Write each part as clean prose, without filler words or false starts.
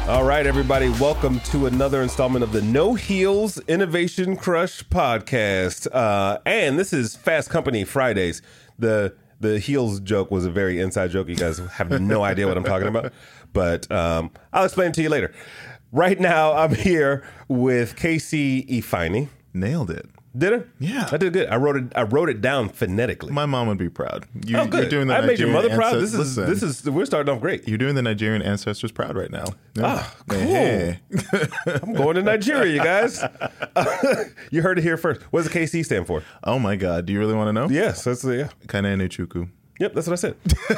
All right, everybody, welcome to another installment of the No Heels Innovation Crush podcast. And this is Fast Company Fridays. The heels joke was a very inside joke. You guys have no idea what I'm talking about, but I'll explain it to you later. Right now, I'm here with Casey Ifeanyi. Nailed it. Did I? Yeah. I did good. I wrote it down phonetically. My mom would be proud. Good. You're doing the I made your mother proud. Listen, This is we're starting off great. You're doing the Nigerian ancestors proud right now. Yeah. Ah, cool. Hey. I'm going to Nigeria, you guys. You heard it here first. What does the KC stand for? Oh my God. Do you really want to know? Yes, that's yeah. Kane Chuku. Yep, that's what I said.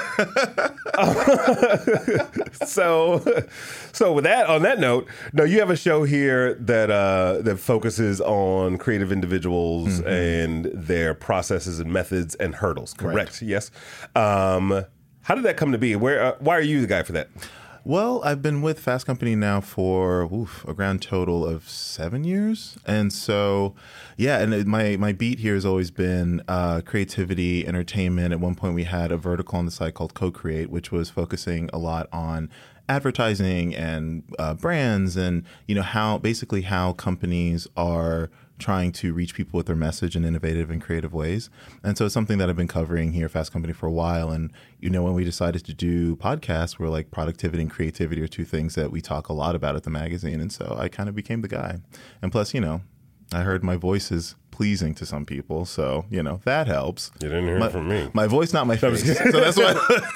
So with that, on that note, no, you have a show here that focuses on creative individuals and their processes and methods and hurdles. Correct? Right. Yes. How did that come to be? Why are you the guy for that? Well, I've been with Fast Company now for a grand total of 7 years. And so, yeah, and my beat here has always been creativity, entertainment. At one point, we had a vertical on the site called Co-Create, which was focusing a lot on advertising and brands and, how companies are trying to reach people with their message in innovative and creative ways. And so it's something that I've been covering here at Fast Company for a while. And, when we decided to do podcasts, we're like productivity and creativity are two things that we talk a lot about at the magazine. And so I kind of became the guy. And plus, I heard my voice is pleasing to some people. So, that helps. You didn't hear it from me. My voice, not my face. So that's why.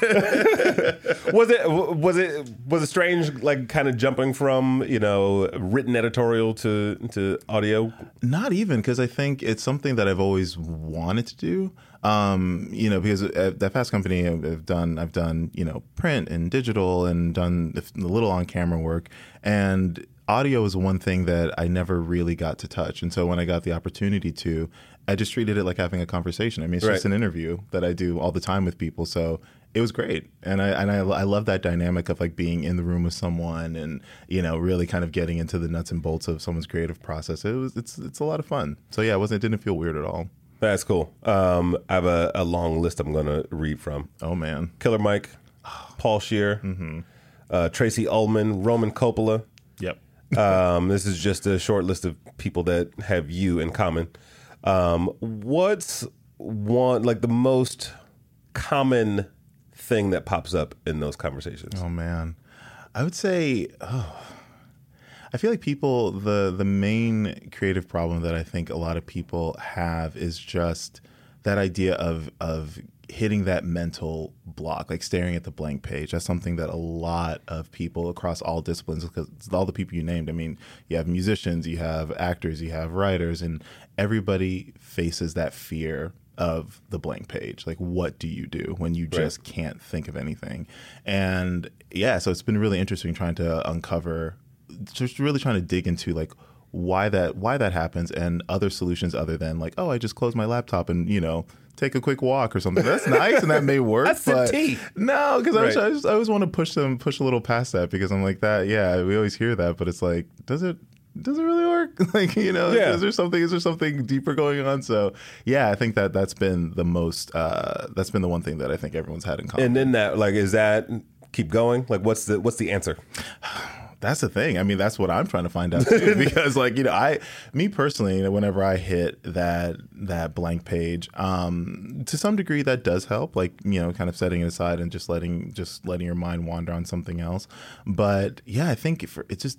Was it strange, like kind of jumping from, written editorial to audio? Not even, because I think it's something that I've always wanted to do. Because at that Fast Company, I've done, print and digital and done a little on camera work. And audio is one thing that I never really got to touch. And so when I got the opportunity to, I just treated it like having a conversation. I mean, it's just an interview that I do all the time with people. So it was great. And I love that dynamic of like being in the room with someone and, really kind of getting into the nuts and bolts of someone's creative process. It's a lot of fun. So yeah, it didn't feel weird at all. That's cool. I have a long list I'm going to read from. Oh, man. Killer Mike, Paul Scheer, Tracy Ullman, Roman Coppola. Yep. This is just a short list of people that have you in common. What's the most common thing that pops up in those conversations? Oh, man. I would say, I feel like people, the main creative problem that I think a lot of people have is just that idea of hitting that mental block, like staring at the blank page. That's something that a lot of people across all disciplines, because all the people you named, I mean, you have musicians, you have actors, you have writers, and everybody faces that fear of the blank page. Like, what do you do when you just can't think of anything? And yeah, so it's been really interesting trying to uncover, just really trying to dig into like why that happens and other solutions other than like, oh, I just close my laptop and, take a quick walk or something. That's nice and that may work. That's but the tea. No, because I always want to push a little past that because I'm like that. Yeah, we always hear that, but it's like, does it really work? Like, is there something deeper going on? So yeah, I think that's been the most, that's been the one thing that I think everyone's had in common. And then that, like, is that keep going? Like, what's the answer? That's the thing. I mean, that's what I'm trying to find out too. Because, like, me personally, whenever I hit that blank page, to some degree, that does help. Like, kind of setting it aside and just letting your mind wander on something else. But yeah, I think it's just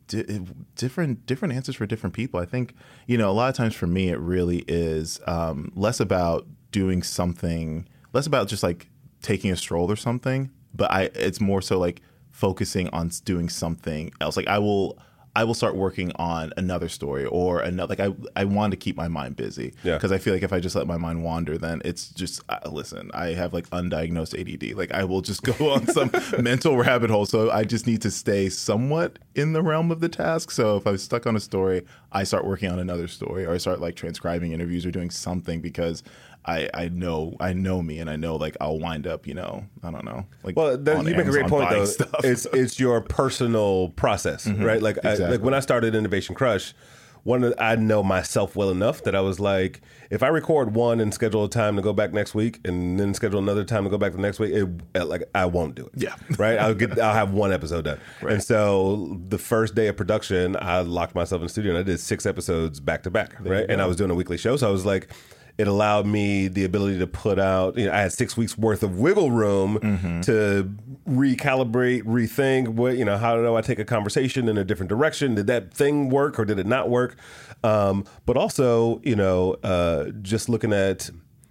different answers for different people. I think a lot of times for me, it really is less about doing something, less about just like taking a stroll or something. But it's more so like focusing on doing something else. Like I will start working on another story or another. Like I want to keep my mind busy because I feel like if I just let my mind wander, then it's just listen. I have like undiagnosed ADD. Like I will just go on some mental rabbit hole. So I just need to stay somewhat in the realm of the task. So if I'm stuck on a story, I start working on another story, or I start like transcribing interviews or doing something because I know me, and I know like I'll wind up, I don't know. Like, well, you make a great point though. It's your personal process, right? Like, Exactly. like when I started Innovation Crush, I know myself well enough that I was like, if I record one and schedule a time to go back next week, and then schedule another time to go back the next week, I won't do it. Yeah. Right. I'll have one episode done. Right. And so the first day of production, I locked myself in the studio and I did 6 episodes back to back. Right. And I was doing a weekly show, so I was like, it allowed me the ability to put out, I had 6 weeks worth of wiggle room to recalibrate, rethink how do I take a conversation in a different direction? Did that thing work or did it not work? But also, just looking at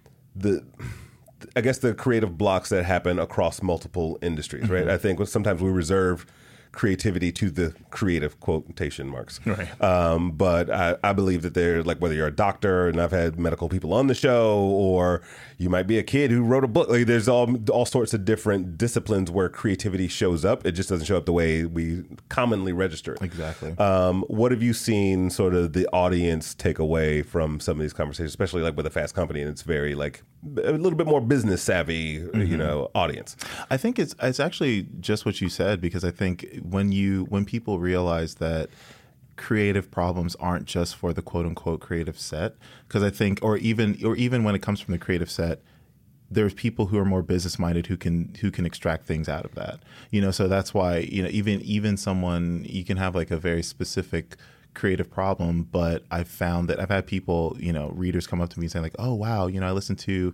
the creative blocks that happen across multiple industries, right? I think sometimes we reserve creativity to the creative quotation marks. Right. But I believe that they're like, whether you're a doctor, and I've had medical people on the show, or you might be a kid who wrote a book. Like, there's all sorts of different disciplines where creativity shows up. It just doesn't show up the way we commonly register it. Exactly. What have you seen sort of the audience take away from some of these conversations, especially like with a Fast Company, and it's very like a little bit more business savvy, audience? I think it's actually just what you said, because I think when people realize that creative problems aren't just for the quote unquote creative set, because I think, or even when it comes from the creative set, there's people who are more business minded who can extract things out of that. So that's why, even someone, you can have like a very specific creative problem, but I've found that I've had people, readers come up to me saying like, oh wow, I listened to,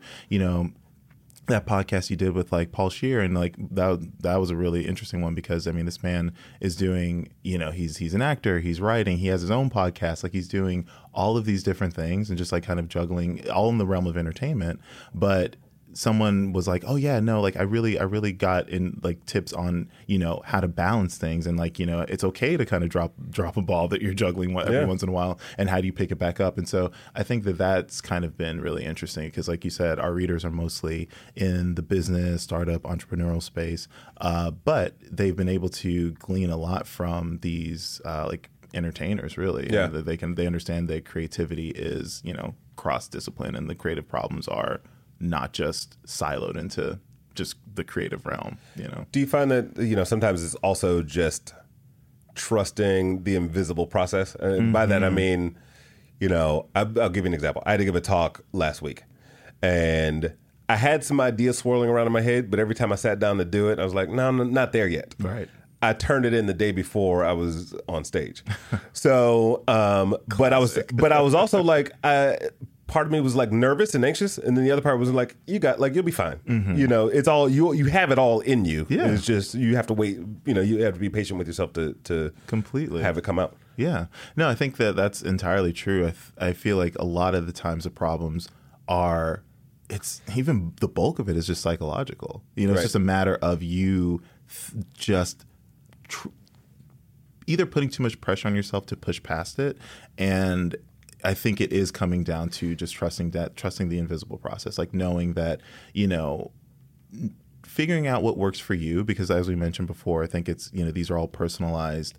that podcast you did with like Paul Scheer, and like that was a really interesting one, because I mean, this man is doing, he's an actor, he's writing, he has his own podcast, like he's doing all of these different things and just like kind of juggling all in the realm of entertainment. But someone was like, oh yeah, no, like I really got in like tips on, how to balance things, and like, it's okay to kind of drop a ball that you're juggling every once in a while, and how do you pick it back up? And so I think that's kind of been really interesting, because like you said, our readers are mostly in the business, startup, entrepreneurial space, but they've been able to glean a lot from these like entertainers, really. Yeah. They understand that creativity is, cross discipline, and the creative problems are not just siloed into just the creative realm, Do you find that, sometimes it's also just trusting the invisible process? And by that, I mean, I'll give you an example. I had to give a talk last week, and I had some ideas swirling around in my head, but every time I sat down to do it, I was like, no, I'm not there yet. Right. I turned it in the day before I was on stage. So, but I was also like, part of me was like nervous and anxious, and then the other part was like, you'll be fine. It's all you have it all in you. Yeah. It's just you have to wait. You have to be patient with yourself to completely have it come out. Yeah. No, I think that's entirely true. I feel like a lot of the times the problems are, it's even the bulk of it is just psychological. It's just a matter of you just either putting too much pressure on yourself to push past it, and I think it is coming down to just trusting the invisible process, like knowing that, figuring out what works for you, because as we mentioned before, I think it's, these are all personalized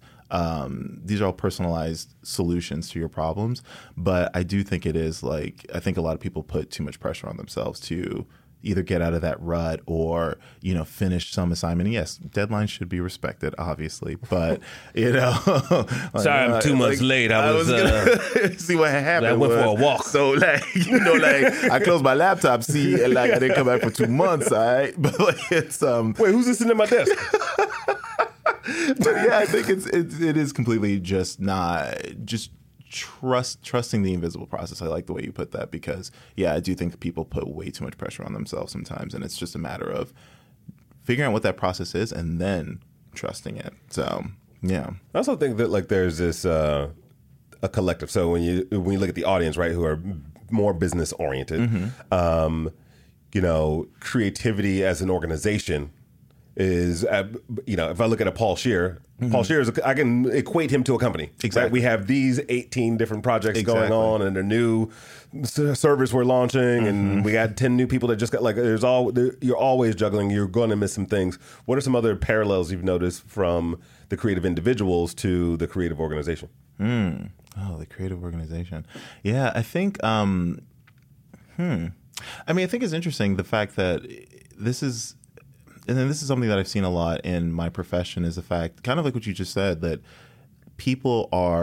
solutions to your problems. But I do think it is like, I think a lot of people put too much pressure on themselves to either get out of that rut or, finish some assignment. Yes, deadlines should be respected, obviously, but, Sorry, I'm 2 months late. I was gonna see what happened. I went for a walk. So, like, I closed my laptop, see, and like I didn't come back for 2 months, all right? But like, it's Wait, who's this sitting at my desk? But yeah, I think it is completely just trusting the invisible process. I like the way you put that, because I do think people put way too much pressure on themselves sometimes, and it's just a matter of figuring out what that process is and then trusting it. So yeah, I also think that like there's this a collective. So when you look at the audience, right, who are more business oriented, creativity as an organization is, if I look at a Paul Scheer, Paul Scheer I can equate him to a company. Exactly. Right? We have these 18 different projects going on, and a new service we're launching, and we got 10 new people that just got you're always juggling. You're going to miss some things. What are some other parallels you've noticed from the creative individuals to the creative organization? Oh, the creative organization. Yeah, I think, I mean, I think it's interesting the fact that this is something that I've seen a lot in my profession, is the fact, kind of like what you just said, that people are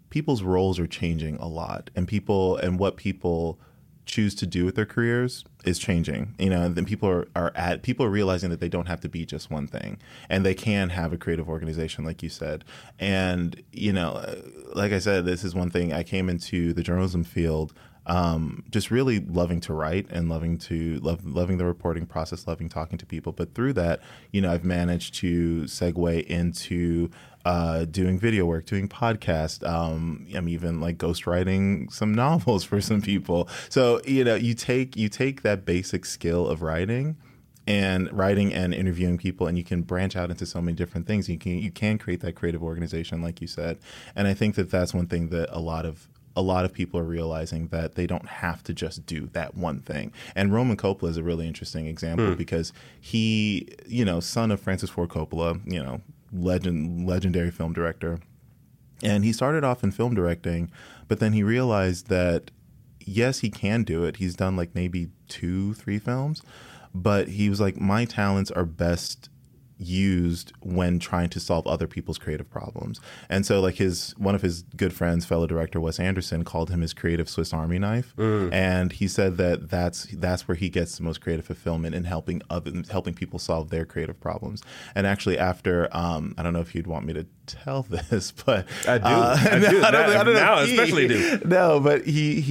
people's roles are changing a lot, and what people choose to do with their careers is changing. And then people are realizing that they don't have to be just one thing, and they can have a creative organization, like you said. And like I said, this is one thing. I came into the journalism field just really loving to write and loving the reporting process, loving talking to people. But through that, I've managed to segue into doing video work, doing podcasts. I'm even like ghostwriting some novels for some people. So, you take that basic skill of writing and interviewing people, and you can branch out into so many different things. You can create that creative organization, like you said. And I think that that's one thing that a lot of people are realizing, that they don't have to just do that one thing. And Roman Coppola is a really interesting example because he, son of Francis Ford Coppola, legendary film director. And he started off in film directing, but then he realized that, yes, he can do it. He's done like maybe 2-3 films, but he was like, my talents are best used when trying to solve other people's creative problems. And so like one of his good friends, fellow director Wes Anderson, called him his creative Swiss Army knife. And he said that that's where he gets the most creative fulfillment in helping people solve their creative problems. And actually after I don't know if you'd want me to tell this, but I do. I don't know. Now especially do. No, but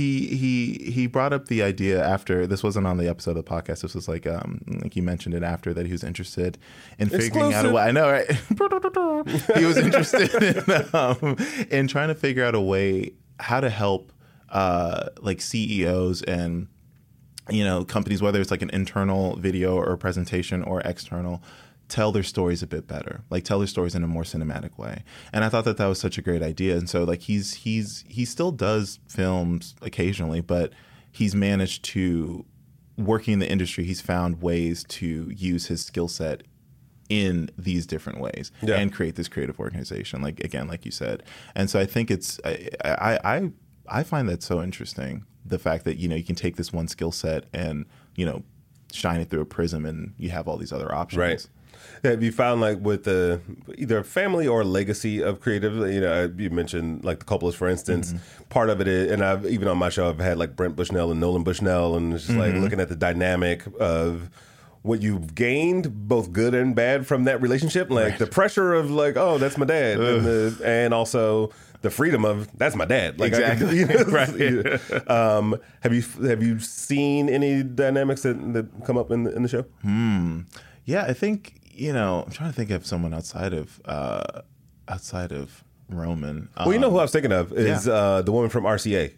he brought up the idea after. This wasn't on the episode of the podcast. This was like he mentioned it after, that he was interested in figuring out a way. I know, right? He was interested in trying to figure out a way how to help like CEOs and companies, whether it's like an internal video or presentation or external, tell their stories a bit better, like tell their stories in a more cinematic way. And I thought that was such a great idea. And so like he still does films occasionally, but he's managed to, working in the industry, he's found ways to use his skill set in these different ways and create this creative organization, like you said. And so I think it's I find that so interesting, the fact that you can take this one skill set and shine it through a prism, and you have all these other options. Right. Have you found, like, with the either family or legacy of creative, you mentioned like the Coppolas, for instance, part of it is, and I've even on my show I've had like Brent Bushnell and Nolan Bushnell, and it's just like looking at the dynamic of what you've gained, both good and bad, from that relationship, like the pressure of like, oh, that's my dad, and also the freedom of that's my dad. Like, exactly. Have you seen any dynamics that come up in the show? Yeah, I think I'm trying to think of someone outside of Roman. Well, who I was thinking of is the woman from RCA.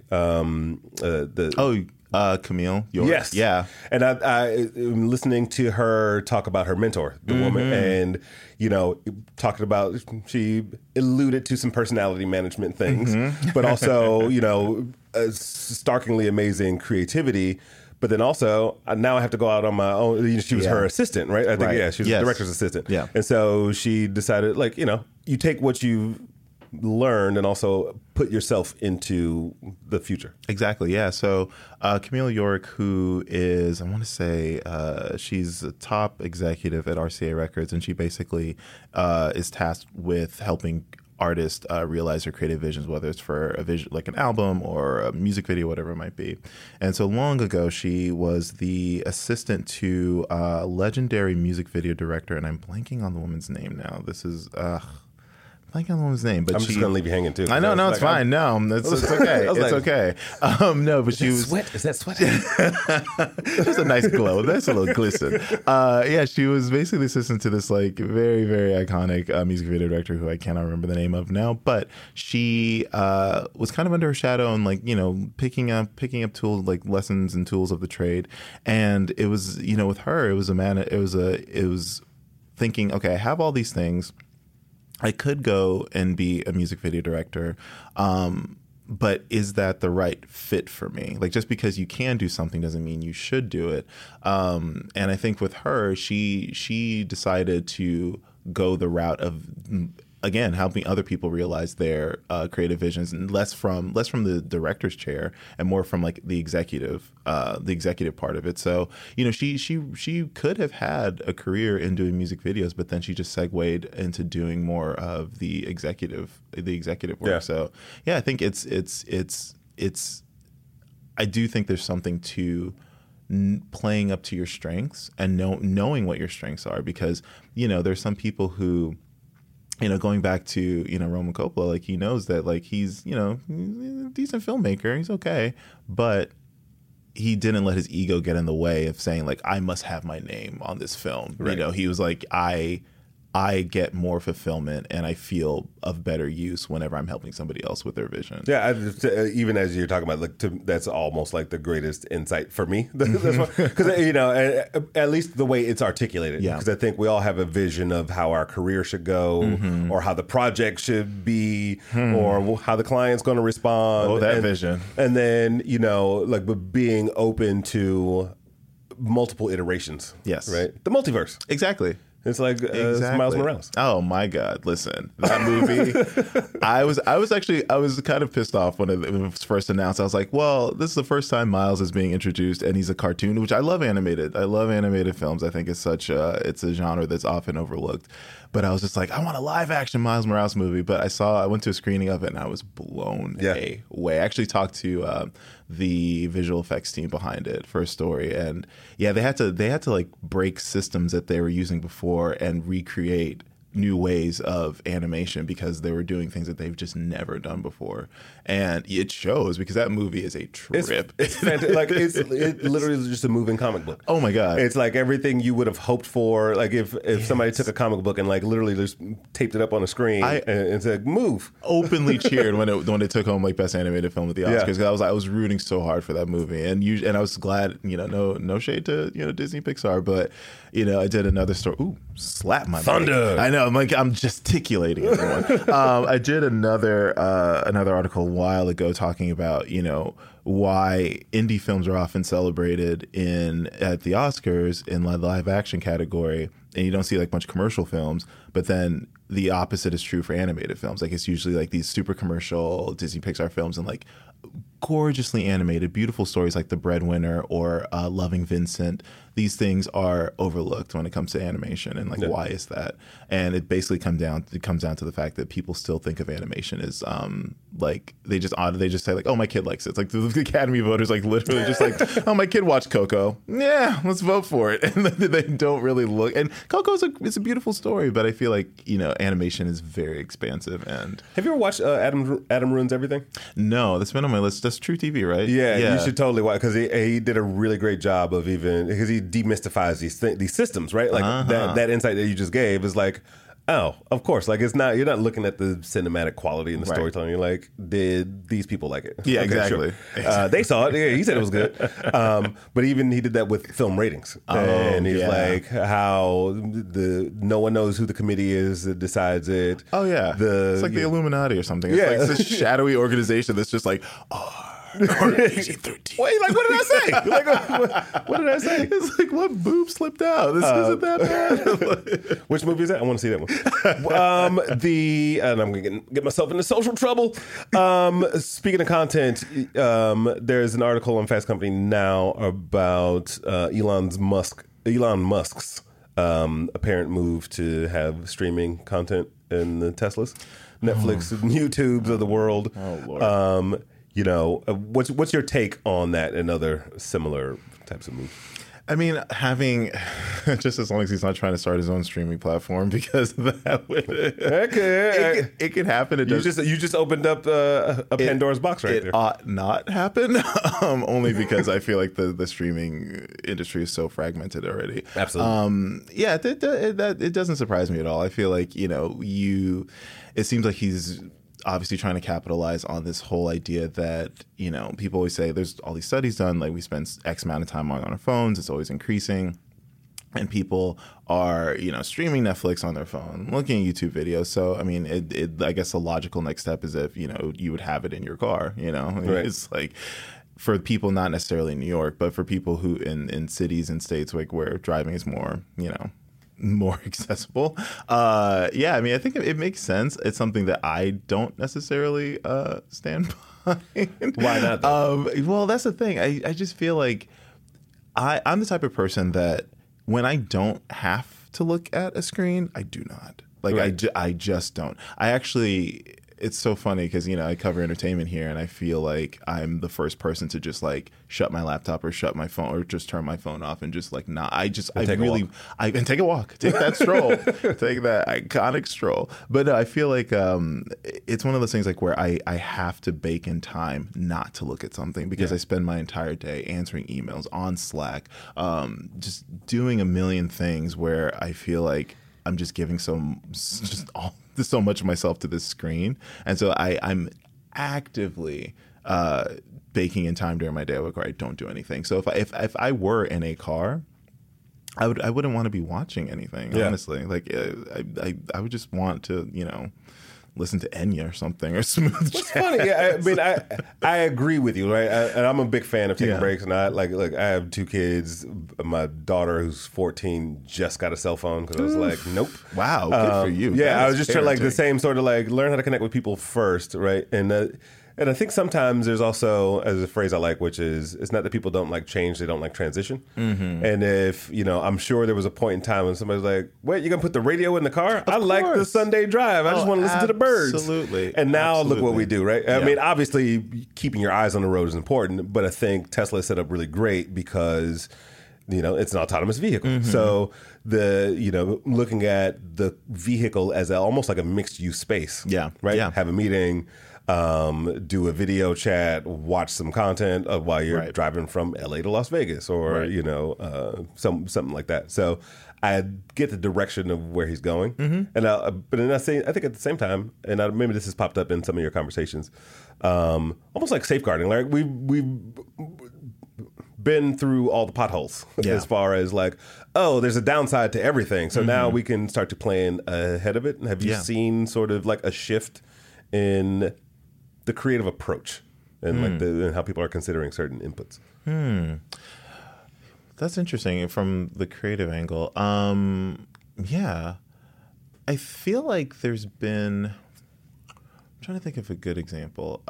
Camille York. Yes. Yeah. And I am listening to her talk about her mentor, the woman, and, talking about, she alluded to some personality management things, but also, starkingly amazing creativity. But then also, now I have to go out on my own. She was her assistant, right? I think, she was the director's assistant. Yeah. And so she decided, like, you take what you learned and also put yourself into the future. Exactly, yeah. So Camille York, who is, I want to say, she's a top executive at RCA Records, and she basically is tasked with helping artists realize their creative visions, whether it's for a vision like an album or a music video, whatever it might be. And so long ago, she was the assistant to a legendary music video director, and I'm blanking on the woman's name now. This is blanking on the woman's name, but I'm just gonna leave you hanging too. I know, no, it's fine. No, it's okay. It's okay. No, but she was sweat. Is that sweat? There's a nice glow. That's a little glisten. Yeah, she was basically assistant to this like very, very iconic music video director who I cannot remember the name of now. But she was kind of under her shadow and like picking up tools, like lessons and tools of the trade. And it was with her, it was thinking, okay, I have all these things. I could go and be a music video director, but is that the right fit for me? Like, just because you can do something doesn't mean you should do it. And I think with her, she decided to go the route of again, helping other people realize their creative visions, and less from the director's chair and more from like the executive part of it. So, you know, she could have had a career in doing music videos, but then she just segued into doing more of the executive work. Yeah. So yeah, I think it's I do think there's something to playing up to your strengths and knowing what your strengths are, because, you know, there's some people who, you know, going back to, you know, Roman Coppola, like he knows that like he's, you know, he's a decent filmmaker, he's okay, but he didn't let his ego get in the way of saying like, I must have my name on this film. Right. You know, he was like, I get more fulfillment and I feel of better use whenever I'm helping somebody else with their vision. Yeah, even as you're talking about, like, that's almost like the greatest insight for me. Because, you know, at least the way it's articulated. Yeah. Because I think we all have a vision of how our career should go, or how the project should be, or how the client's going to respond. Oh, that vision. And then, you know, like, but being open to multiple iterations. Yes. Right? The multiverse. Exactly. It's like Miles Morales. Oh my God! Listen, that movie. I was kind of pissed off when it was first announced. I was like, well, this is the first time Miles is being introduced, and he's a cartoon, which I love animated. I love animated films. I think it's it's a genre that's often overlooked. But I was just like, I want a live action Miles Morales movie. But I went to a screening of it and I was blown away. I actually talked to the visual effects team behind it for a story, and yeah, they had to like break systems that they were using before and recreate new ways of animation because they were doing things that they've just never done before, and it shows because that movie is a trip. It's fantastic. Like it literally is just a moving comic book. Oh my God! It's like everything you would have hoped for. Like if somebody took a comic book and like literally just taped it up on a screen and said move. Openly cheered when it took home like best animated film at the Oscars. Yeah. I was rooting so hard for that movie, and I was glad. You know, no shade to Disney Pixar, but you know, I did another story. Ooh, slap my thunder! Mic. I know. I'm gesticulating, everyone. I did another article a while ago talking about, you know, why indie films are often celebrated at the Oscars in the live action category, and you don't see like much commercial films. But then the opposite is true for animated films. Like it's usually like these super commercial Disney Pixar films and like gorgeously animated, beautiful stories like The Breadwinner or Loving Vincent. These things are overlooked when it comes to animation, and like why is that? And it basically comes down to the fact that people still think of animation as like they just say like, oh, my kid likes it. It's like the Academy voters like literally just like, oh, my kid watched Coco. Yeah, let's vote for it. And they don't really look. And Coco is a beautiful story, but I feel like, you know, animation is very expansive. And have you ever watched Adam Ruins Everything? No, that's been on my list. That's True TV, right? Yeah, you should totally watch, because he did a really great job of because he demystifies these systems, right? Like that insight that you just gave is like, oh, of course. Like you're not looking at the cinematic quality and the storytelling. You're like, did these people like it? Yeah, okay, exactly. Sure. They saw it. Yeah, he said it was good. But even he did that with film ratings. And he's like, how no one knows who the committee is that decides it. Oh yeah, it's like the Illuminati or something. It's like this shadowy organization that's just like, PG-13. Wait, like, what did I say? Like, what did I say? It's like, what boob slipped out? This isn't that bad. Which movie is that? I want to see that one. And I'm going to get myself into social trouble. Speaking of content, there's an article on Fast Company now about Elon Musk's apparent move to have streaming content in the Teslas, Netflix, and YouTubes of the world. Oh, Lord. You know, what's your take on that and other similar types of moves? I mean, having just as long as he's not trying to start his own streaming platform, because that would it could happen. You just opened up a Pandora's box right there. It ought not happen, only because I feel like the streaming industry is so fragmented already. Absolutely. Yeah, it doesn't surprise me at all. I feel like, you know, it seems like he's obviously trying to capitalize on this whole idea that, you know, people always say there's all these studies done, like we spend X amount of time on our phones, it's always increasing, and people are, you know, streaming Netflix on their phone, looking at YouTube videos. So I mean, I guess the logical next step is if, you know, you would have it in your car, you know. Right. It's like, for people not necessarily in New York, but for people who in cities and states like where driving is more, you know, more accessible. Yeah, I mean, I think it makes sense. It's something that I don't necessarily stand behind. Why not? Well, that's the thing. I just feel like I'm the type of person that when I don't have to look at a screen, I do not. Like, Right. I just don't. I actually, it's so funny because, you know, I cover entertainment here and I feel like I'm the first person to just like shut my laptop or shut my phone or just turn my phone off and just like not. I take a walk. and take a walk. Take that stroll. Take that iconic stroll. But no, I feel like it's one of those things like where I have to bake in time not to look at something because I spend my entire day answering emails on Slack, just doing a million things where I feel like I'm just giving so much of myself to this screen, and so I'm actively baking in time during my day where I don't do anything. So if I were in a car, I wouldn't want to be watching anything. Yeah. Honestly, like I would just want to listen to Enya or something or Smooth It's Jazz. funny. Yeah, I mean, I agree with you, right? And I'm a big fan of taking Yeah. breaks. And I I have 2 kids. My daughter, who's 14, just got a cell phone because I was like, nope. Wow, good for you. Yeah, That I is was just trying the parenting. same sort of learn how to connect with people first, right? And I think sometimes there's also, as a phrase I like, which is, it's not that people don't like change, they don't like transition. Mm-hmm. And if, I'm sure there was a point in time when somebody's like, wait, you're going to put the radio in the car? I like the course. Sunday drive. I just Oh, want to listen to the birds. absolutely. And now look what Absolutely. we do, right? I Yeah. mean, obviously, keeping your eyes on the road is important, but I think Tesla is set up really great because it's an autonomous vehicle. Mm-hmm. So looking at the vehicle as almost like a mixed use space. Yeah. Right. Yeah. Have a meeting, do a video chat, watch some content while you're Right. driving from LA to Las Vegas, or Right. something like that. So I get the direction of where he's going, and but then I think at the same time, and maybe this has popped up in some of your conversations, almost like safeguarding. Like we've been through all the potholes Yeah. as far as like, oh, there's a downside to everything. So now we can start to plan ahead of it. And have you Yeah. seen sort of like a shift in the creative approach and and how people are considering certain inputs? That's interesting from the creative angle. Yeah. I feel like there's been, I'm trying to think of a good example.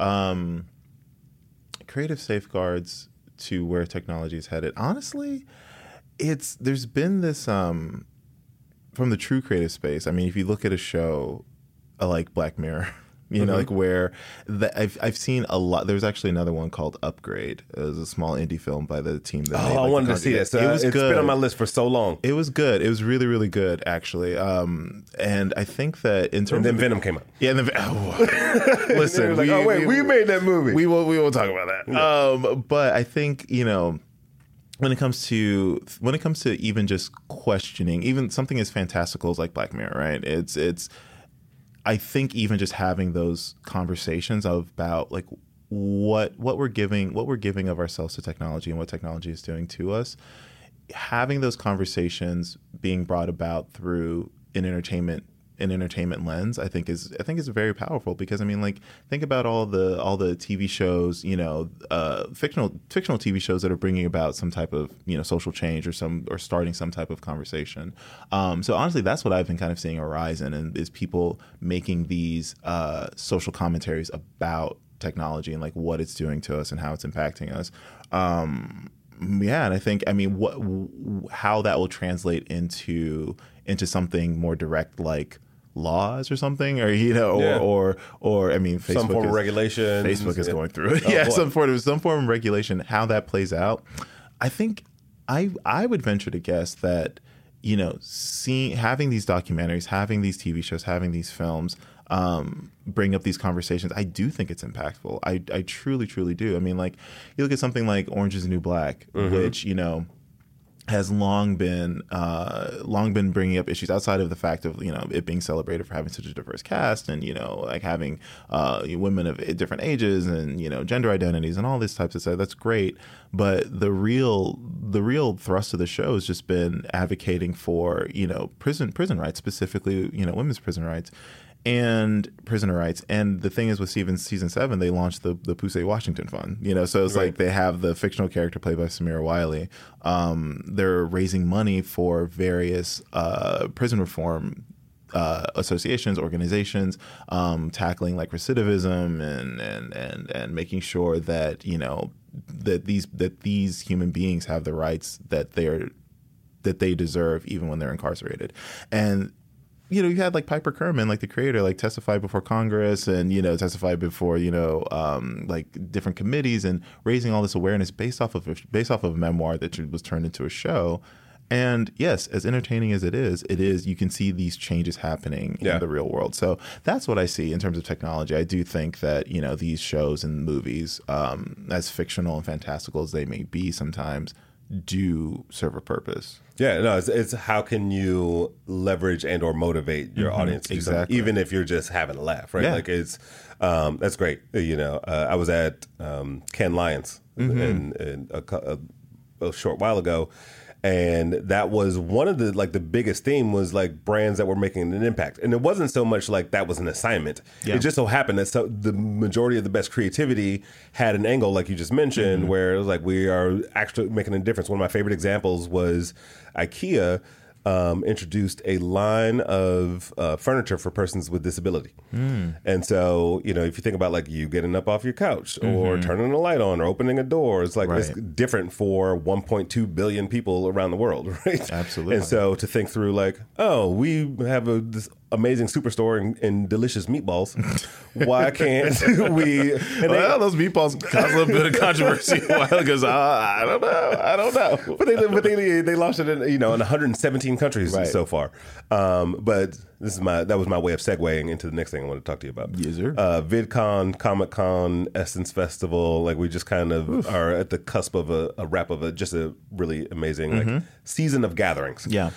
Creative safeguards to where technology is headed. Honestly, there's been this from the true creative space. I mean, if you look at a show like Black Mirror, like where I've seen a lot. There's actually another one called Upgrade. It was a small indie film by the team that made, I like, wanted The to see Conjuring. this. It was it's good. been on my list for so long. It was good. It was really, really good, actually. And I think that in terms And then of Venom came out. yeah, and then, listen, It was like, oh wait, we made that movie. we will talk about that. But I think when it comes to even just questioning, even something as fantastical as like Black Mirror, right? It's I think even just having those conversations about like what we're giving of ourselves to technology and what technology is doing to us, having those conversations being brought about through an entertainment lens, I think is very powerful, because I mean, like, think about all the TV shows, fictional TV shows that are bringing about some type of social change or starting some type of conversation. So honestly, that's what I've been kind of seeing arise and is people making these social commentaries about technology and like what it's doing to us and how it's impacting us. Yeah, and I think, I mean, how that will translate into something more direct, like laws or something, or or I mean, Facebook some form of regulation. Facebook is going through it. Oh, Yeah, boy. some form of regulation. How that plays out, I think I would venture to guess that having these documentaries, having these TV shows, having these films bring up these conversations, I do think it's impactful. I truly, truly do. I mean, like, you look at something like Orange is the New Black, which has long been bringing up issues outside of the fact of it being celebrated for having such a diverse cast and like having women of different ages and gender identities and all these types of stuff. That's great, but the real thrust of the show has just been advocating for prison rights, specifically women's prison rights. and prisoner rights. And the thing is, with season 7, they launched the Pusey Washington Fund. So it's like they have the fictional character played by Samira Wiley. They're raising money for various prison reform associations, organizations, tackling like recidivism and making sure that that these human beings have the rights that they deserve even when they're incarcerated. And you had like Piper Kerman, like the creator, like testify before Congress and, testify before, like different committees and raising all this awareness based off of a memoir that was turned into a show. And yes, as entertaining as it is, you can see these changes happening in the real world. So that's what I see in terms of technology. I do think that, these shows and movies, as fictional and fantastical as they may be sometimes, do serve a purpose. Yeah, no, it's how can you leverage and or motivate your audience to do something, even if you're just having a laugh, right? Yeah. Like it's that's great. I was at Cannes Lions in a short while ago, and that was one of the biggest theme was like brands that were making an impact. And it wasn't so much like that was an assignment. Yeah. It just so happened that the majority of the best creativity had an angle, like you just mentioned, where it was like we are actually making a difference. One of my favorite examples was IKEA introduced a line of furniture for persons with disability. And so, if you think about like you getting up off your couch or turning a light on or opening a door, it's like it's different for 1.2 billion people around the world, right? Absolutely. And so to think through like, we have this amazing superstore in delicious meatballs. Why can't we? Those meatballs caused a little bit of controversy a while ago. I don't know. But they launched it in 117 countries so far. But that was my way of segueing into the next thing I want to talk to you about. Yes, sir. VidCon, Comic-Con, Essence Festival. Like we just kind of are at the cusp of a wrap of just a really amazing like season of gatherings. Yeah.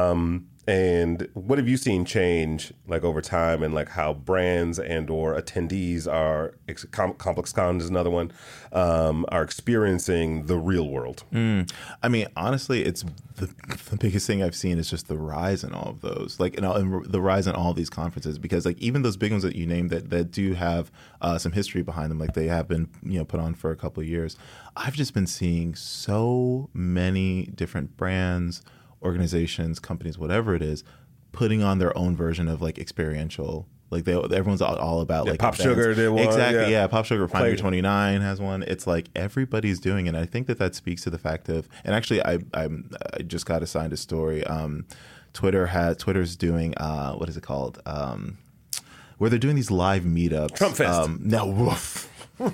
And what have you seen change like over time, and like how brands and or attendees are ComplexCon is another one are experiencing the real world? I mean, honestly, it's the biggest thing I've seen is just the rise in all of those, like and the rise in all of these conferences, because like even those big ones that you named that do have some history behind them, like they have been put on for a couple of years. I've just been seeing so many different brands, organizations, companies, whatever it is, putting on their own version of like experiential. Like everyone's all about like Pop events. Sugar did one. Exactly. Yeah. Pop Sugar Refinery 29 has one. It's like everybody's doing it. And I think that speaks to the fact of, and actually I just got assigned a story. Twitter's doing what is it called? Where they're doing these live meetups. Trump Fest. Woof. Oh,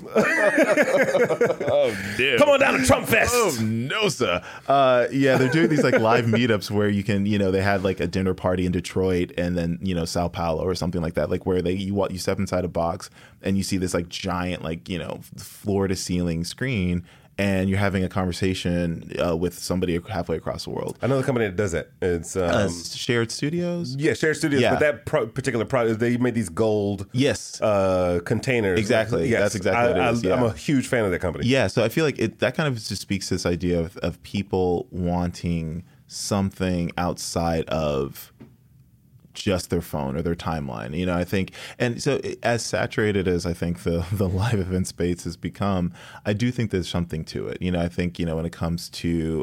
damn. Come on down to Trump Fest. Oh, no, sir. Yeah, they're doing these like live meetups where you can, they had like a dinner party in Detroit and then, Sao Paulo or something like that, like where you step inside a box and you see this like giant, like, floor to ceiling screen, and you're having a conversation with somebody halfway across the world. I know the company that does it. It's Shared Studios. Yeah, Shared Studios. Yeah. But that particular product, they made these gold containers. Exactly. Yes. That's exactly what it is. Yeah. I'm a huge fan of that company. Yeah, so I feel like that kind of just speaks to this idea of people wanting something outside of just their phone or their timeline, I think. And so as saturated as I think the live event space has become, I do think there's something to it. I think, when it comes to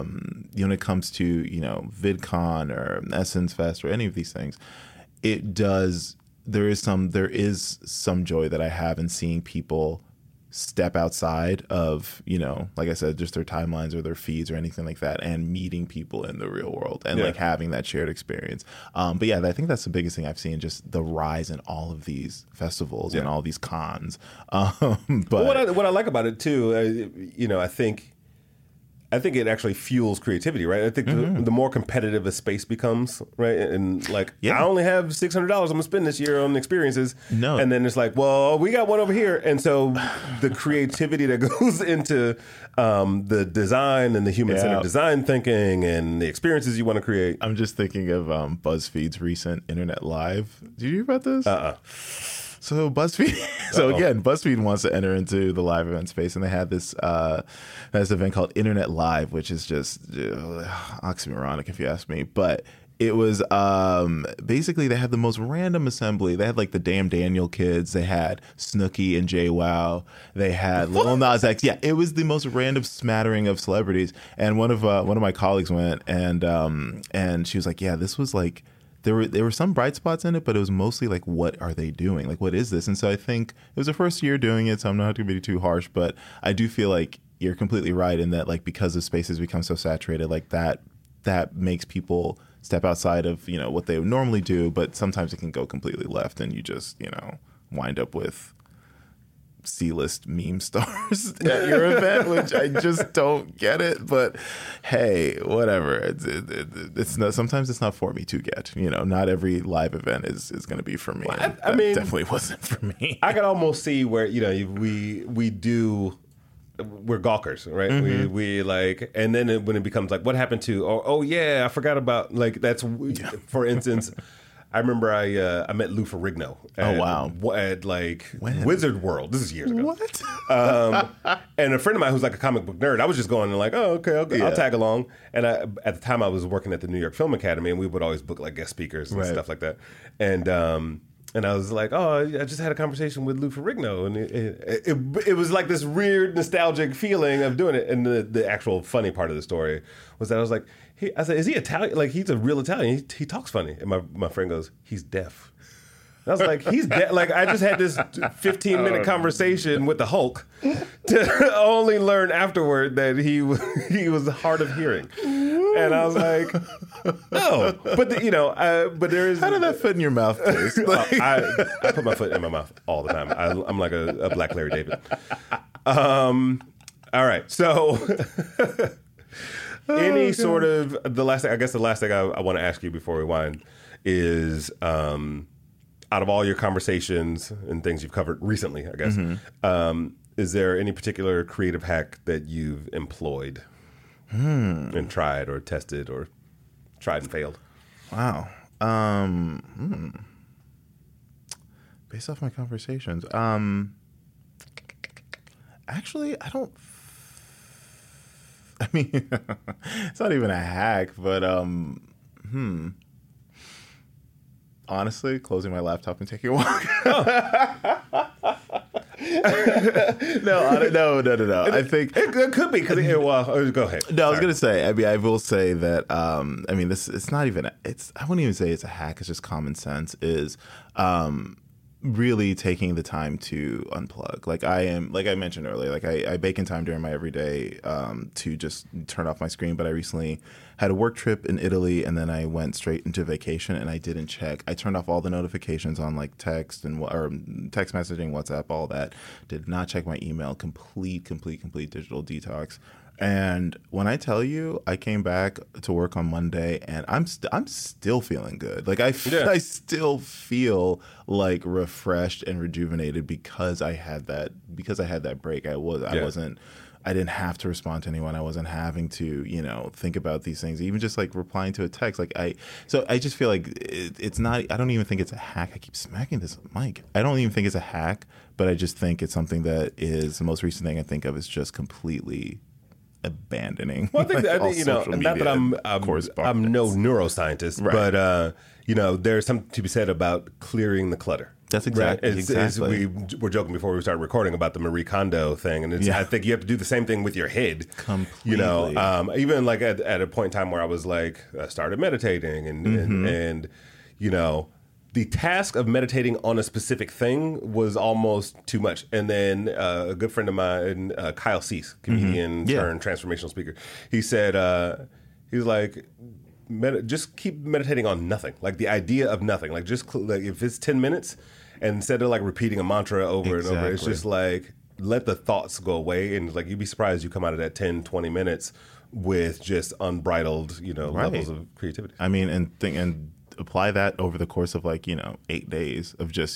VidCon or Essence Fest or any of these things, there is some joy that I have in seeing people step outside of, like I said, just their timelines or their feeds or anything like that, and meeting people in the real world and like having that shared experience. But yeah, I think that's the biggest thing I've seen, just the rise in all of these festivals and all these cons. But what I like about it too, I think it actually fuels creativity, right? I think the more competitive a space becomes, right? And like, I only have $600 I'm going to spend this year on experiences. No. And then it's like, well, we got one over here. And so the creativity that goes into the design and the human-centered design thinking and the experiences you want to create. I'm just thinking of BuzzFeed's recent Internet Live. Did you hear about this? So BuzzFeed wants to enter into the live event space, and they had this event called Internet Live, which is just oxymoronic if you ask me. But It was basically they had the most random assembly. They had like the Damn Daniel Kids. They had Snooki and JWoww. They had Lil Nas X. Yeah, it was the most random smattering of celebrities. And one of my colleagues went and she was like, yeah, this was like. There were some bright spots in it, but it was mostly like, what are they doing? Like, what is this? And so I think it was the first year doing it, so I'm not going to be too harsh, but I do feel like you're completely right in that, like, because the spaces become so saturated, like that makes people step outside of, you know, what they would normally do, but sometimes it can go completely left and you just, you know, wind up with C-list meme stars at your event, which I just don't get it. But hey, whatever. It's not, sometimes it's not for me to get. You know, not every live event is going to be for me. Well, I mean, definitely wasn't for me. I could almost see where, you know, we're gawkers, right? Mm-hmm. We like, and then when it becomes like, what happened to? Oh yeah, I forgot about, like, that's for instance. I remember I met Lou Ferrigno at like Wizard World. This is years ago. What? And a friend of mine who's like a comic book nerd, I was just going and like, oh, okay, I'll tag along. And at the time I was working at the New York Film Academy, and we would always book like guest speakers and stuff like that. And I was like, oh, I just had a conversation with Lou Ferrigno. And it was like this weird nostalgic feeling of doing it. And the actual funny part of the story was that I was like, I said, is he Italian? Like, he's a real Italian. He talks funny. And my friend goes, he's deaf. And I was like, he's deaf. Like, I just had this 15-minute conversation with the Hulk to only learn afterward that he was hard of hearing. And I was like, no. But, but there is... How did that fit in your mouth taste? I put my foot in my mouth all the time. I'm like a Black Larry David. All right. So... sort of the last thing I want to ask you before we wind is out of all your conversations and things you've covered recently, I guess, is there any particular creative hack that you've employed and tried or tested or tried and failed? Wow. Based off my conversations, actually, I don't. I mean, it's not even a hack, but honestly, closing my laptop and taking a walk. No. I think it could be because go ahead. No, I was gonna say. I mean, I will say that. I mean, this it's not even. I wouldn't even say it's a hack. It's just common sense. Is really taking the time to unplug. Like I mentioned earlier, like I bake in time during my everyday to just turn off my screen. But I recently had a work trip in Italy, and then I went straight into vacation, and I didn't check. I turned off all the notifications on like text or text messaging, WhatsApp, all that. Did not check my email. Complete digital detox. And when I tell you, I came back to work on Monday, and I'm still feeling good. Like I still feel like refreshed and rejuvenated because I had that break. I didn't have to respond to anyone. I wasn't having to, think about these things. Even just like replying to a text. So I just feel like it's not. I don't even think it's a hack. I keep smacking this mic. I don't even think it's a hack, but I just think it's something that is the most recent thing I think of is just completely abandoning. Well, I think not that I'm no neuroscientist, right. But there's something to be said about clearing the clutter. That's exactly. We were joking before we started recording about the Marie Kondo thing, and I think you have to do the same thing with your head. Completely. Even like at a point in time where I was like, I started meditating, and the task of meditating on a specific thing was almost too much. And then a good friend of mine, Kyle Cease, comedian turned transformational speaker, he said, he was like, just keep meditating on nothing, like the idea of nothing. Like just like if it's 10 minutes, and instead of like repeating a mantra over and over, it's just like let the thoughts go away. And like you'd be surprised you come out of that 10, 20 minutes with just unbridled, levels of creativity. I mean, and apply that over the course of 8 days of just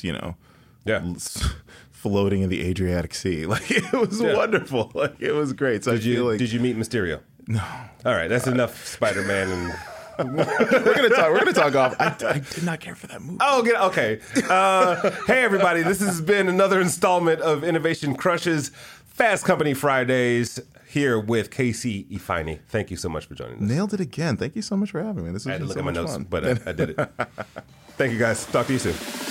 floating in the Adriatic Sea. Like it was wonderful. Like it was great. So did you meet Mysterio? No. All right, that's enough Spider-Man and. We're gonna talk off. I did not care for that movie. Oh, okay. Hey everybody, this has been another installment of Innovation Crushes Fast Company Fridays here with Casey Ifeanyi. Thank you so much for joining us. Nailed it again. Thank you so much for having me. This I had to was look so at my much notes, fun. but I did it. Thank you, guys. Talk to you soon.